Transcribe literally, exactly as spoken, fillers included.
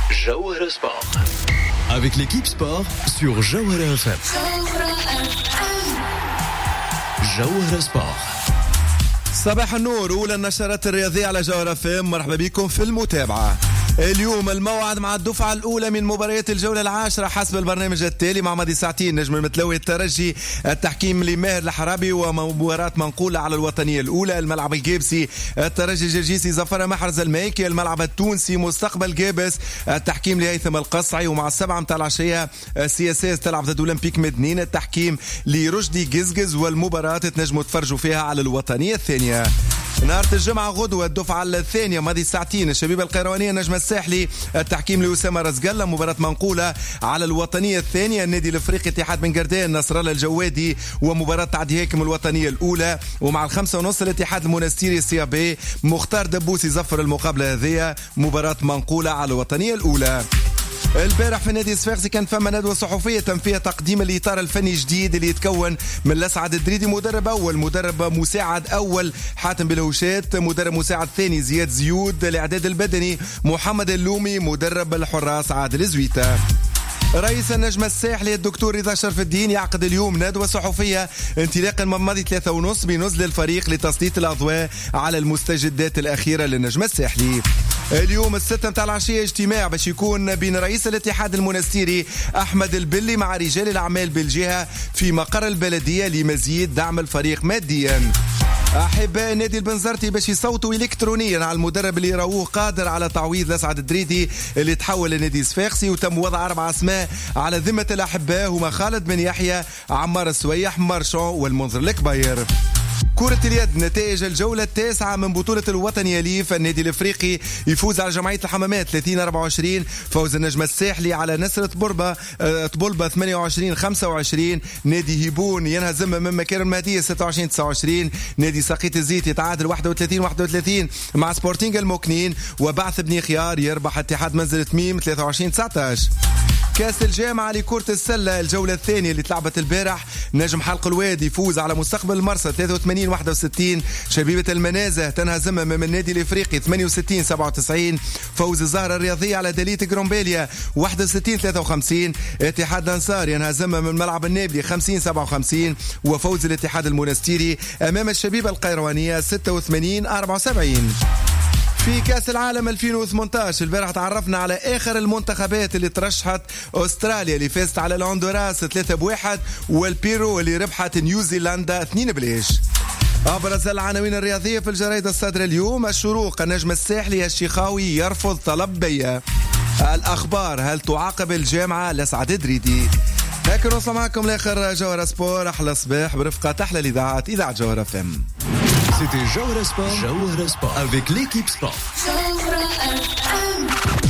Jawhara Sport. Avec l'équipe sport sur Jawhara F M. Jawhara Sport. صباح النور. أولى النشرات الرياضية على جوهرة اف ام. مرحبا بكم في المتابعة. اليوم الموعد مع الدفعة الأولى من مباريات الجولة العاشرة حسب البرنامج التالي. مع ماضي ساعتين نجم المتلوي الترجي التحكيم لماهر الحرابي ومباراة منقولة على الوطنية الأولى. الملعب الجابسي الترجي الجرجيسي ظفر محرز المايكي. الملعب التونسي مستقبل جابس التحكيم لهيثم القصعي. ومع السبعة متاع العشية سي اس اس تلعب ضد اولمبيك مدنين التحكيم لرشدي قزقز. والمباراة تنجموا تفرجوا فيها على الوطنية الثانية. نهار الجمعة غدوة الدفعة الثانية ماضي ساعتين الشبيبة القيروانية النجم الساحلي التحكيم لأسامة رزقلة. مباراة منقولة على الوطنية الثانية. النادي الافريقي اتحاد بن قردان نصر الله الجوادي ومباراة تعدي هيكم الوطنية الأولى. ومع الخمسة ونص الاتحاد المونستيري السيابي مختار دبوسي زفر المقابلة هذه مباراة منقولة على الوطنية الأولى. البارح في نادي صفاقسي كان فما ندوة صحفية تم فيها تقديم الإطار الفني الجديد اللي يتكون من الأسعد الدريدي مدرب أول، مدرب مساعد أول حاتم بالهوشات، مدرب مساعد ثاني زياد زيود، الإعداد البدني محمد اللومي، مدرب الحراس عادل زويتا. رئيس النجم الساحلي الدكتور رضا شرف الدين يعقد اليوم ندوة صحفية انطلاقا من ماضي ثلاثة ونص بنزل الفريق لتسليط الأضواء على المستجدات الأخيرة للنجم الساحلي. اليوم الستة متاع العشية اجتماع باش يكون بين رئيس الاتحاد المونستيري أحمد البلي مع رجال الأعمال بالجهة في مقر البلدية لمزيد دعم الفريق ماديا. أحباء نادي البنزرتي باش يصوتوا إلكترونيا على المدرب اللي راوه قادر على تعويض الأسعد الدريدي اللي تحول لنادي صفاقسي. وتم وضع أربع أسماء على ذمة الأحباء هما خالد بن يحيى، عمار السويح، مارشون والمنذر الكبير. كرة اليد نتائج الجولة التاسعة من بطولة الوطنية ليف. النادي الافريقي يفوز على جمعية الحمامات ثلاثين أربعة وعشرين. فوز النجم الساحلي على نسر طبلبة طبلبة ثمانية وعشرين خمسة وعشرين. نادي هيبون ينهزم من مكارم المهدية ستة وعشرين تسعة وعشرين. نادي ساقيت الزيت يتعادل واحد وثلاثين واحد وثلاثين مع سبورتينغ الموكنين. وبعث بني خيار يربح اتحاد منزل تميم ثلاثة وعشرين تسعة عشر. كاس الجامعة لكرة السلة الجولة الثانية اللي تلعبت البارح نجم حلق الوادي يفوز على مستقبل المرسى ثلاثة وثمانين واحد وستين. شبيبة المنازه تنهزم من النادي الافريقي ثمانية وستين سبعة وتسعين. فوز الزهرة الرياضية على دليت جرومبيليا واحد وستين ثلاثة وخمسين. اتحاد الانصار ينهزم من ملعب النابلي خمسين سبعة وخمسين. وفوز الاتحاد المونستيري امام الشبيبة القيروانية ستة وثمانين أربعة وسبعين. في كأس العالم ألفين وثمانية عشر البارح تعرفنا على آخر المنتخبات اللي ترشحت. أستراليا اللي فازت على الهندوراس ثلاثة بواحد، والبيرو اللي ربحت نيوزيلندا اثنين بليش. أبرز العناوين الرياضية في الجرائد الصادرة اليوم. الشروق النجم الساحلي الشيخاوي يرفض طلب بيا. الأخبار هل تعاقب الجامعة الأسعد دريدي. هكذا نوصل معكم لاخر جوهرة سبور. أحلى صباح برفقة أحلى الإذاعات إذاعة جوهرة اف ام. C'était Jawhara Sport. Jawhara Sport avec l'équipe sport.